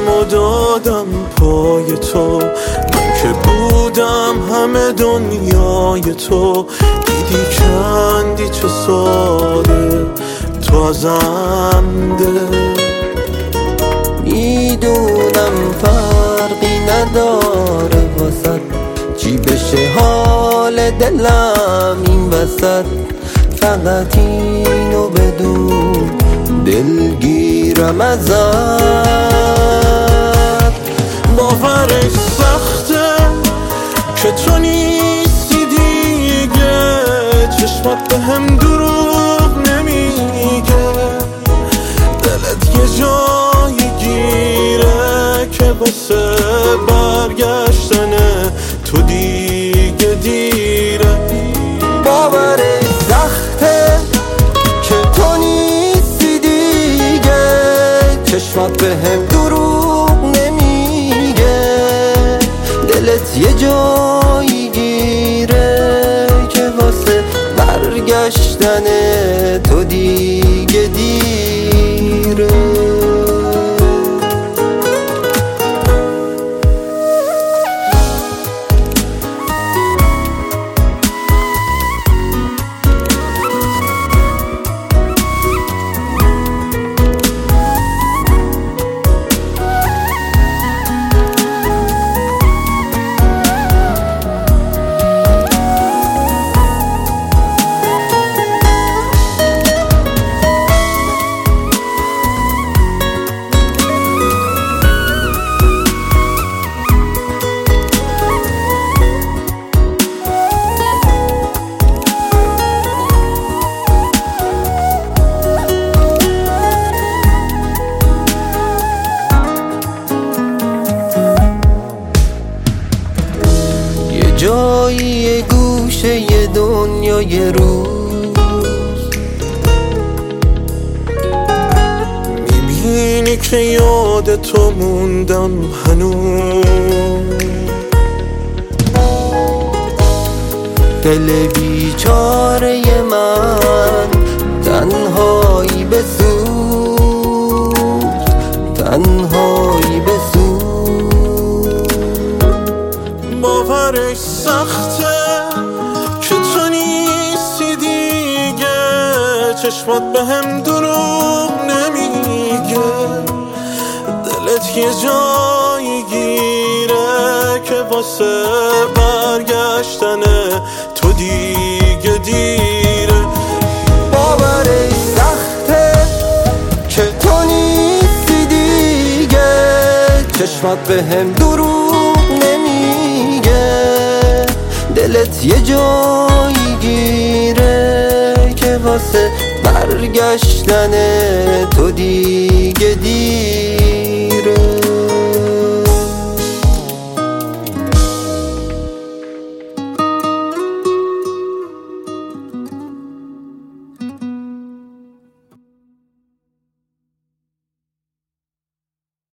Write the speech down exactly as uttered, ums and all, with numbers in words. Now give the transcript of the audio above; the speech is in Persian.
و دادم پای تو، من که بودم همه دنیای تو. دیدی کندی چه ساده تو ازم ده. میدونم فرقی نداره واسد چی بشه حال دلم این وسط، فقط اینو بدون دلگیرم ازت. باورش سخته که تو نیستی دیگه، چشمات به هم دروغ نمیگه، دلت یه جایی گیره که واسه برگشتن تو دیگه دیره. باورش سخته که تو نیستی دیگه، چشمات به هم دروغ نمیگه، دلت یه جایی گیره که واسه برگشتن تو دیگه دیره. جایی گوشه ی دنیای روز میبینی که یاد تو موندم هنوز، دل بیچاره من تنهایی بسوز، تنهایی بسوز. باورش سخته که تو نیستی دیگه، چشمات به هم دروغ نمیگه، دلت یه جایی گیره که واسه برگشتن تو دیگه دیره. باورش سخته که تو نیستی دیگه، چشمات به هم دروغ نمیگه، دلت یه جایی گیره که واسه برگشتن